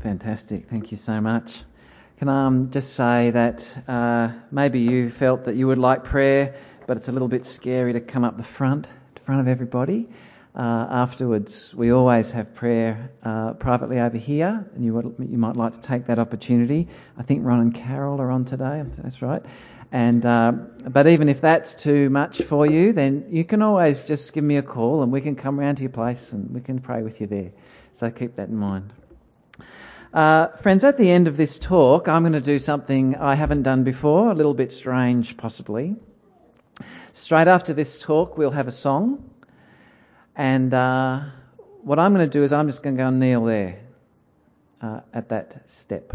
Fantastic. Thank you so much. Can I just say that maybe you felt that you would like prayer, but it's a little bit scary to come up the front of everybody. Afterwards, we always have prayer privately over here, and you might like to take that opportunity. I think Ron and Carol are on today. That's right. And but even if that's too much for you, then you can always just give me a call, and we can come round to your place and we can pray with you there. So keep that in mind. Friends, at the end of this talk, I'm going to do something I haven't done before, a little bit strange possibly. Straight after this talk, we'll have a song. And what I'm going to do is I'm just going to go and kneel there at that step.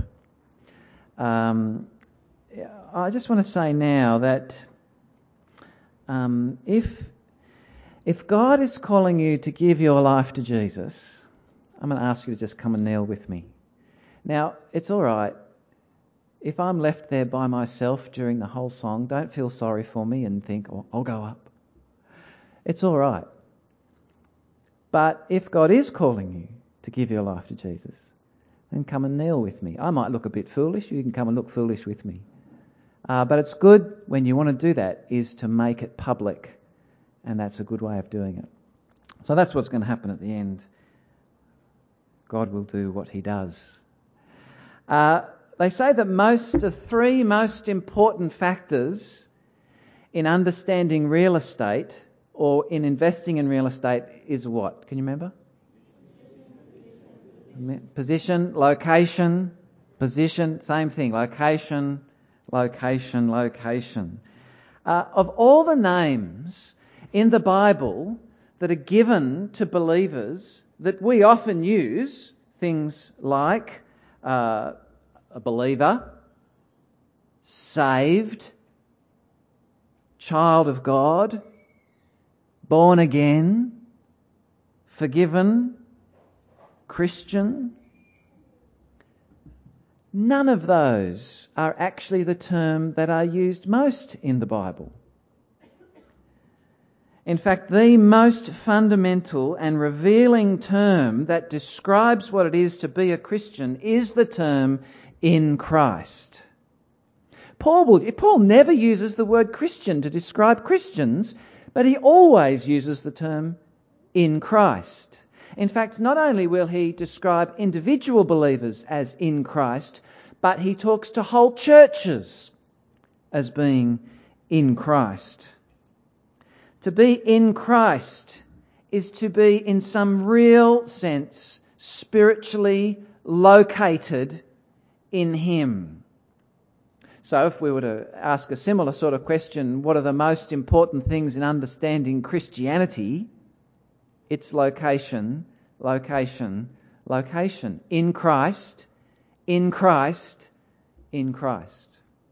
I just want to say now that if God is calling you to give your life to Jesus, I'm going to ask you to just come and kneel with me. Now, it's all right. If I'm left there by myself during the whole song, don't feel sorry for me and think, oh, I'll go up. It's all right. But if God is calling you to give your life to Jesus, then come and kneel with me. I might look a bit foolish. You can come and look foolish with me. But it's good when you want to do that is to make it public. And that's a good way of doing it. So that's what's going to happen at the end. God will do what he does. They say that the three most important factors in understanding real estate or in investing in real estate is what? Can you remember? Position, location, position, same thing. Location, location, location. Of all the names in the Bible that are given to believers that we often use, things like a believer, saved, child of God, born again, forgiven, Christian. None of those are actually the term that are used most in the Bible. In fact, the most fundamental and revealing term that describes what it is to be a Christian is the term in Christ. Paul never uses the word Christian to describe Christians, but he always uses the term in Christ. In fact, not only will he describe individual believers as in Christ, but he talks to whole churches as being in Christ. To be in Christ is to be in some real sense spiritually located in him. So if we were to ask a similar sort of question, what are the most important things in understanding Christianity? It's location, location, location. In Christ, in Christ, in Christ.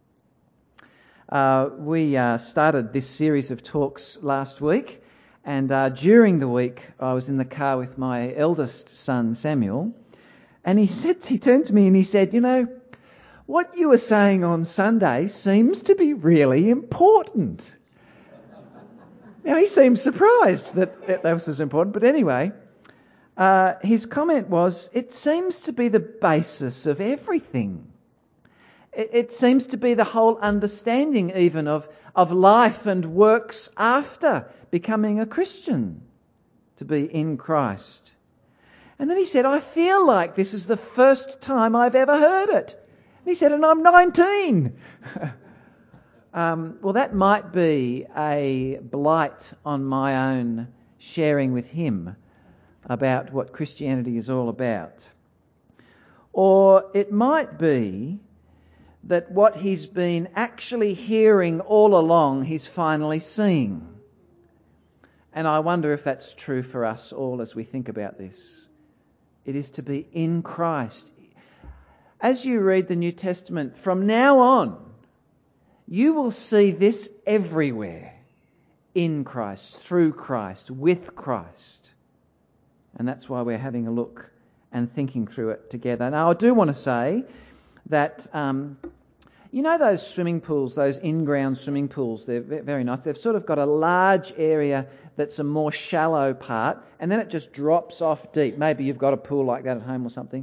We started this series of talks last week, and during the week I was in the car with my eldest son Samuel, and he turned to me and he said, you know, what you were saying on Sunday seems to be really important. Now he seemed surprised that was important, but anyway, his comment was, it seems to be the basis of everything. It seems to be the whole understanding even of life and works after becoming a Christian, to be in Christ. And then he said, I feel like this is the first time I've ever heard it. And he said, and I'm 19. Well, that might be a blight on my own sharing with him about what Christianity is all about. Or it might be that what he's been actually hearing all along, he's finally seeing. And I wonder if that's true for us all as we think about this. It is to be in Christ. As you read the New Testament, from now on, you will see this everywhere. In Christ, through Christ, with Christ. And that's why we're having a look and thinking through it together. Now, I do want to say that you know those swimming pools, those in-ground swimming pools, they're very nice. They've sort of got a large area that's a more shallow part, and then it just drops off deep. Maybe you've got a pool like that at home or something.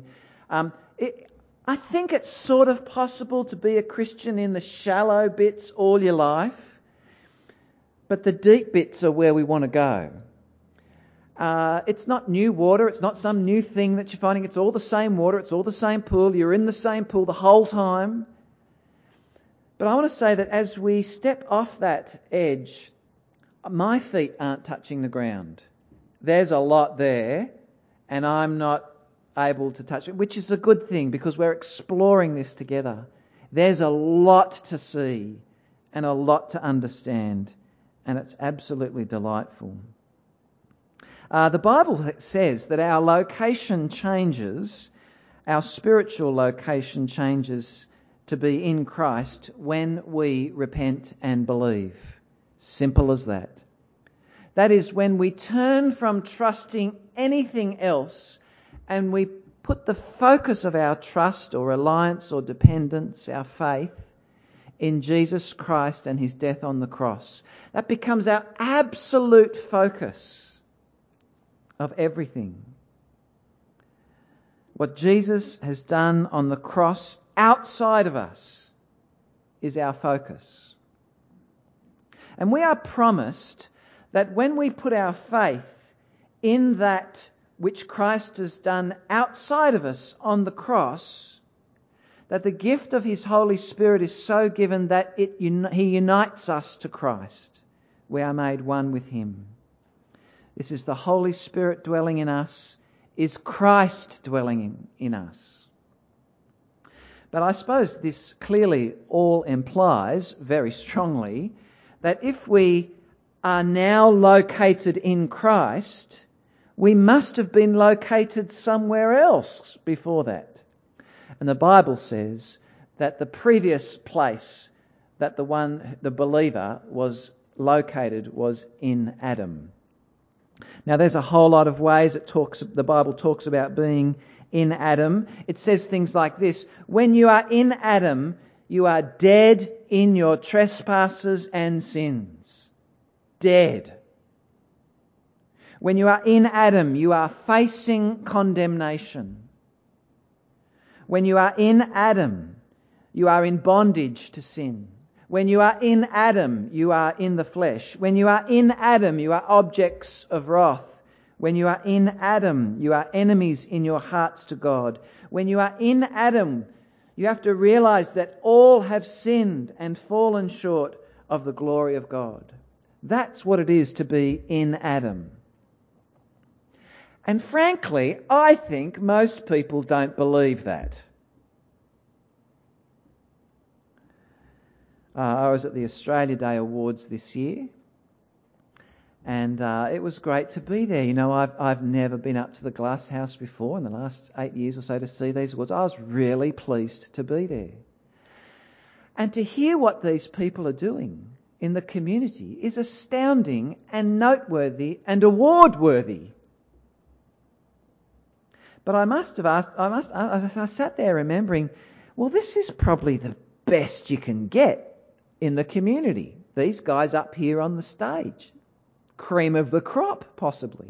I think it's sort of possible to be a Christian in the shallow bits all your life, but the deep bits are where we want to go. It's not new water. It's not some new thing that you're finding. It's all the same water. It's all the same pool. You're in the same pool the whole time. But I want to say that as we step off that edge, my feet aren't touching the ground. There's a lot there, and I'm not able to touch it, which is a good thing because we're exploring this together. There's a lot to see and a lot to understand, and it's absolutely delightful. The Bible says that our location changes, our spiritual location changes to be in Christ when we repent and believe. Simple as that. That is, when we turn from trusting anything else and we put the focus of our trust or reliance or dependence, our faith, in Jesus Christ and his death on the cross. That becomes our absolute focus of everything. What Jesus has done on the cross outside of us is our focus. And we are promised that when we put our faith in that which Christ has done outside of us on the cross, that the gift of his Holy Spirit is so given that he unites us to Christ. We are made one with him. This is the Holy Spirit dwelling in us, is Christ dwelling in us. But I suppose this clearly all implies very strongly that if we are now located in Christ, we must have been located somewhere else before that. And the Bible says that the previous place that the believer was located was in Adam. Now there's a whole lot of ways the Bible talks about being in Adam. It says things like this: when you are in Adam, you are dead in your trespasses and sins. Dead. When you are in Adam, you are facing condemnation. When you are in Adam, you are in bondage to sin. When you are in Adam, you are in the flesh. When you are in Adam, you are objects of wrath. When you are in Adam, you are enemies in your hearts to God. When you are in Adam, you have to realize that all have sinned and fallen short of the glory of God. That's what it is to be in Adam. And frankly, I think most people don't believe that. I was at the Australia Day Awards this year, and it was great to be there. You know, I've never been up to the Glass House before in the last 8 years or so to see these awards. I was really pleased to be there. And to hear what these people are doing in the community is astounding and noteworthy and award-worthy. But I sat there remembering, well, this is probably the best you can get in the community. These guys up here on the stage. Cream of the crop, possibly.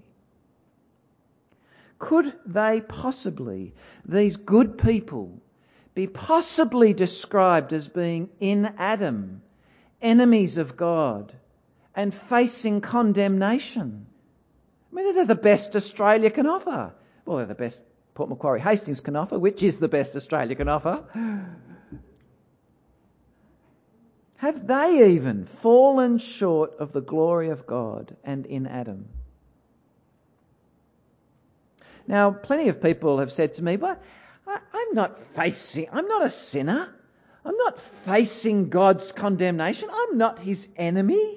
Could they possibly, these good people, be possibly described as being in Adam, enemies of God, and facing condemnation? I mean, they're the best Australia can offer. Well, they're the best Port Macquarie Hastings can offer. Which is the best Australia can offer? Have they even fallen short of the glory of God and in Adam? Now, plenty of people have said to me, but I'm not a sinner. I'm not facing God's condemnation. I'm not his enemy.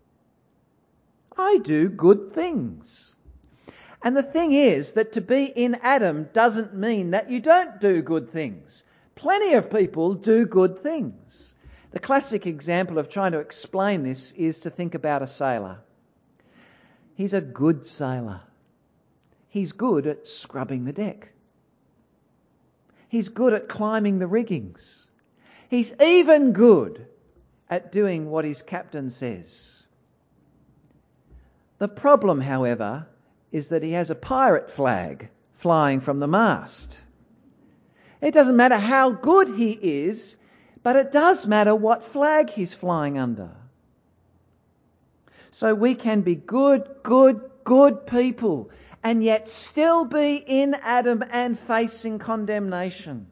I do good things. And the thing is that to be in Adam doesn't mean that you don't do good things. Plenty of people do good things. The classic example of trying to explain this is to think about a sailor. He's a good sailor. He's good at scrubbing the deck. He's good at climbing the riggings. He's even good at doing what his captain says. The problem, however, is that he has a pirate flag flying from the mast. It doesn't matter how good he is, but it does matter what flag he's flying under. So we can be good people and yet still be in Adam and facing condemnation.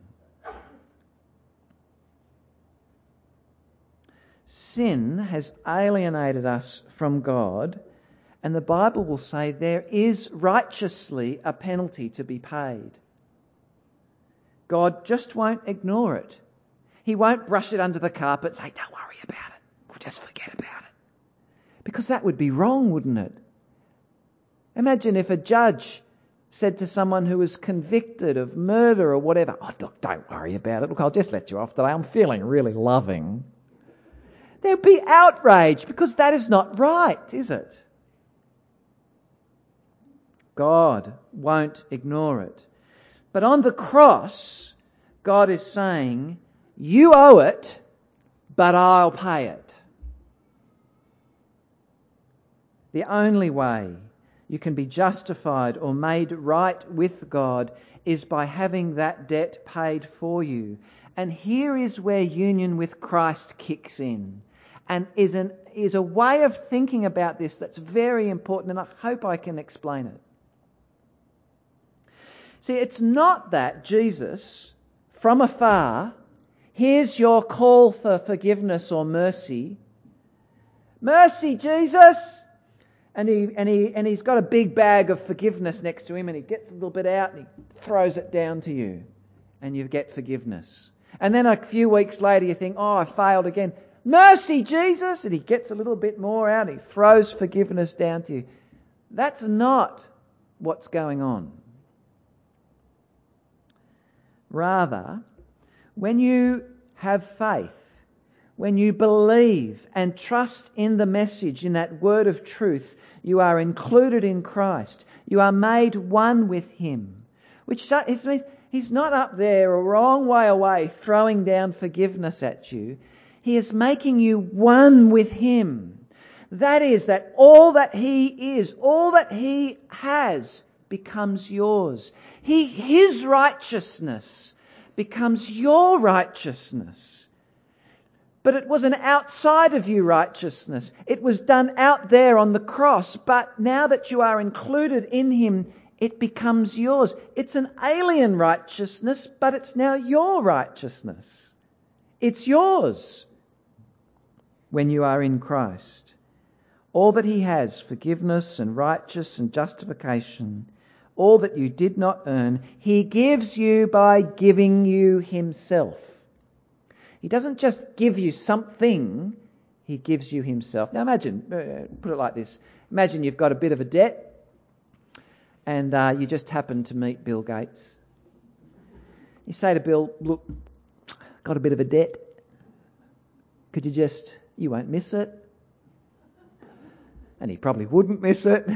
Sin has alienated us from God, and the Bible will say there is righteously a penalty to be paid. God just won't ignore it. He won't brush it under the carpet and say, don't worry about it. We'll just forget about it. Because that would be wrong, wouldn't it? Imagine if a judge said to someone who was convicted of murder or whatever, oh, look, don't worry about it. Look, I'll just let you off today. I'm feeling really loving. There'd be outrage because that is not right, is it? God won't ignore it. But on the cross, God is saying, you owe it, but I'll pay it. The only way you can be justified or made right with God is by having that debt paid for you. And here is where union with Christ kicks in. And is a way of thinking about this that's very important, and I hope I can explain it. See, it's not that Jesus, from afar, hears your call for forgiveness or mercy. Mercy, Jesus! And he's got a big bag of forgiveness next to him, and he gets a little bit out and he throws it down to you, and you get forgiveness. And then a few weeks later you think, oh, I failed again. Mercy, Jesus! And he gets a little bit more out. He throws forgiveness down to you. That's not what's going on. Rather, when you have faith, when you believe and trust in the message, in that word of truth, you are included in Christ. You are made one with Him. Which means He's not up there a wrong way away throwing down forgiveness at you. He is making you one with Him. That is, that all that He is, all that He has, becomes yours. His righteousness becomes your righteousness. But it was an outside of you righteousness. It was done out there on the cross. But now that you are included in Him, it becomes yours. It's an alien righteousness, but it's now your righteousness. It's yours when you are in Christ. All that He has, forgiveness and righteousness and justification, all that you did not earn, He gives you by giving you Himself. He doesn't just give you something, He gives you Himself. Now imagine, put it like this. Imagine you've got a bit of a debt and you just happen to meet Bill Gates. You say to Bill, look, got a bit of a debt. Could you won't miss it. And he probably wouldn't miss it.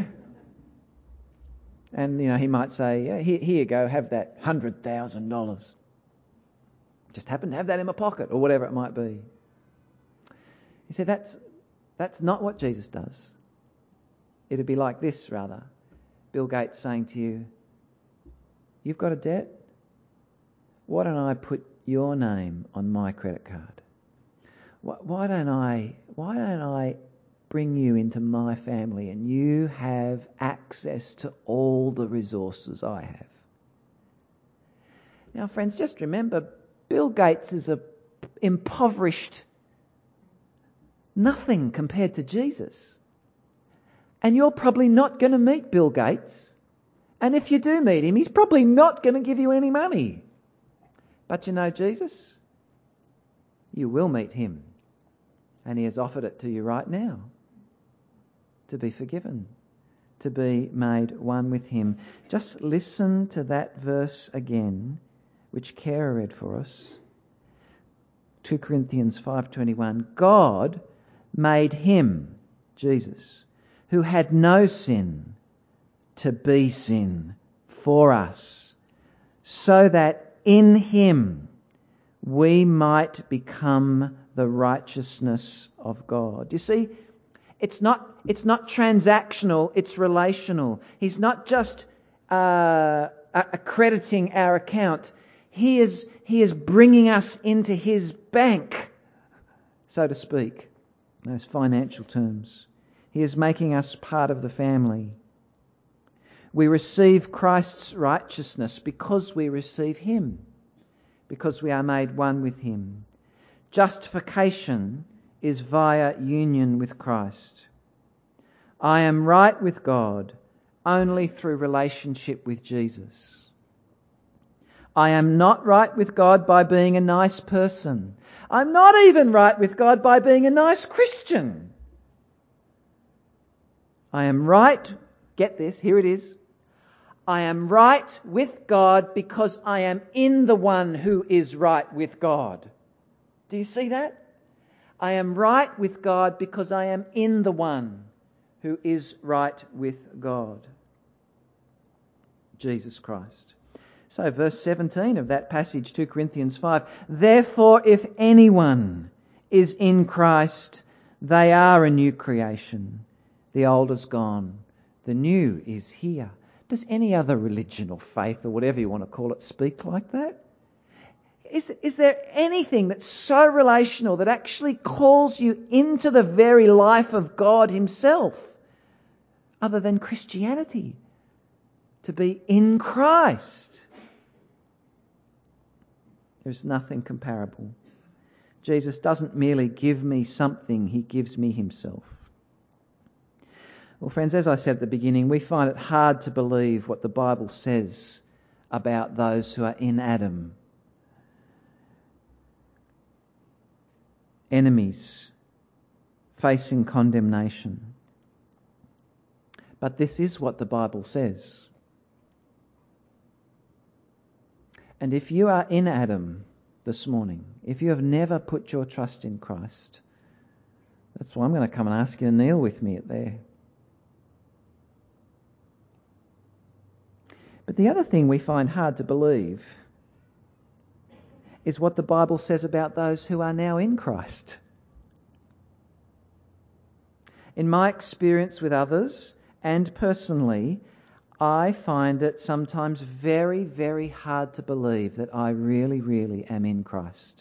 And, he might say, yeah, here you go, have that $100,000. Just happen to have that in my pocket, or whatever it might be. You see, that's not what Jesus does. It'd be like this, rather. Bill Gates saying to you, you've got a debt? Why don't I put your name on my credit card? Why don't I bring you into my family and you have access to all the resources I have? Now, friends, just remember, Bill Gates is a impoverished nothing compared to Jesus. And you're probably not going to meet Bill Gates. And if you do meet him, he's probably not going to give you any money. But you know Jesus? You will meet him. And he has offered it to you right now. To be forgiven. To be made one with him. Just listen to that verse again, which Kara read for us. 2 Corinthians 5:21. God made him, Jesus, who had no sin, to be sin for us, so that in him we might become the righteousness of God. You see, it's not transactional, it's relational. He's not just accrediting our account. He is bringing us into His bank, so to speak, in those financial terms. He is making us part of the family. We receive Christ's righteousness because we receive Him, because we are made one with Him. Justification is via union with Christ. I am right with God only through relationship with Jesus. I am not right with God by being a nice person. I'm not even right with God by being a nice Christian. I am right, get this, here it is. I am right with God because I am in the one who is right with God. Do you see that? I am right with God because I am in the one who is right with God. Jesus Christ. So verse 17 of that passage, 2 Corinthians 5. Therefore, if anyone is in Christ, they are a new creation. The old is gone. The new is here. Does any other religion or faith or whatever you want to call it speak like that? Is there anything that's so relational that actually calls you into the very life of God Himself other than Christianity? To be in Christ. There's nothing comparable. Jesus doesn't merely give me something, He gives me Himself. Well, friends, as I said at the beginning, we find it hard to believe what the Bible says about those who are in Adam. Enemies, facing condemnation. But this is what the Bible says. And if you are in Adam this morning, if you have never put your trust in Christ, that's why I'm going to come and ask you to kneel with me at there. But the other thing we find hard to believe is what the Bible says about those who are now in Christ. In my experience with others and personally, I find it sometimes very, very hard to believe that I really, really am in Christ.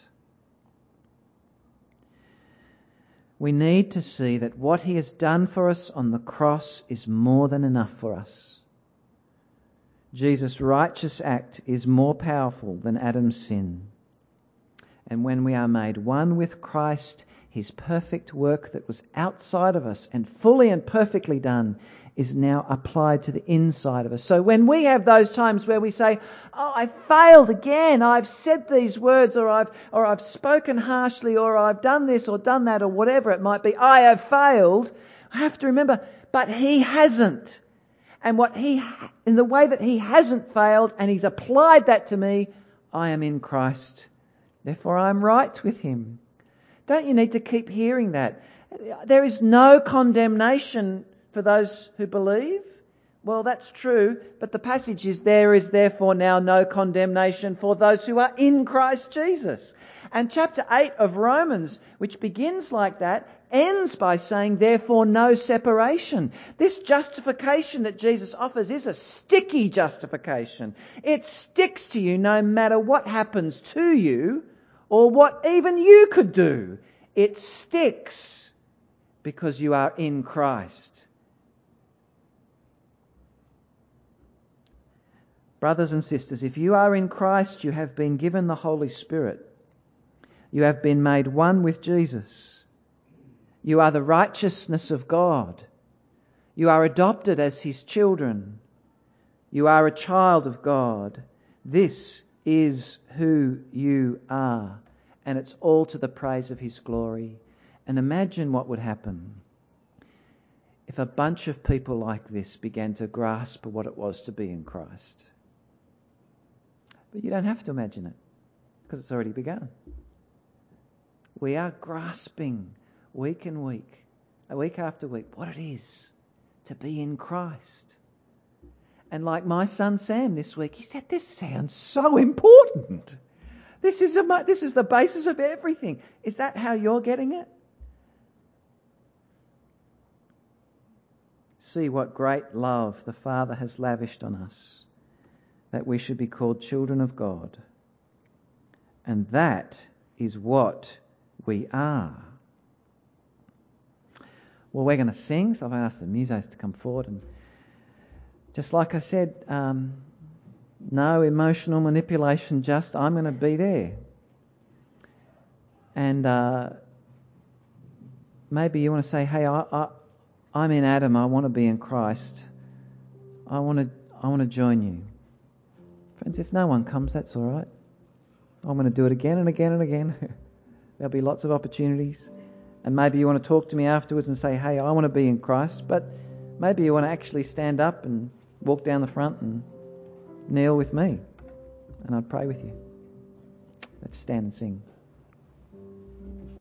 We need to see that what He has done for us on the cross is more than enough for us. Jesus' righteous act is more powerful than Adam's sin. And when we are made one with Christ, His perfect work that was outside of us and fully and perfectly done is now applied to the inside of us. So when we have those times where we say, oh, I failed again, I've said these words, or I've spoken harshly, or I've done this or done that, or whatever it might be, I have failed, I have to remember, but He hasn't. And in the way that He hasn't failed and He's applied that to me, I am in Christ. Therefore I am right with Him. Don't you need to keep hearing that? There is no condemnation for those who believe. Well, that's true, but the passage is, there is therefore now no condemnation for those who are in Christ Jesus. And chapter 8 of Romans, which begins like that, ends by saying, therefore no separation. This justification that Jesus offers is a sticky justification. It sticks to you no matter what happens to you or what even you could do. It sticks because you are in Christ. Brothers and sisters, if you are in Christ, you have been given the Holy Spirit. You have been made one with Jesus. You are the righteousness of God. You are adopted as His children. You are a child of God. This is who you are. And it's all to the praise of His glory. And imagine what would happen if a bunch of people like this began to grasp what it was to be in Christ. But you don't have to imagine it, because it's already begun. We are grasping week and week, week after week, what it is to be in Christ. And like my son Sam this week, he said, this sounds so important. This is the basis of everything. Is that how you're getting it? See what great love the Father has lavished on us, that we should be called children of God. And that is what we are. Well, we're going to sing, so I've asked the musos to come forward. And just like I said, no emotional manipulation, just I'm going to be there. And maybe you want to say, hey, I'm in Adam, I want to be in Christ. I want to join you. Friends, if no one comes, that's all right. I'm going to do it again and again and again. There'll be lots of opportunities. And maybe you want to talk to me afterwards and say, hey, I want to be in Christ. But maybe you want to actually stand up and walk down the front and kneel with me. And I'd pray with you. Let's stand and sing.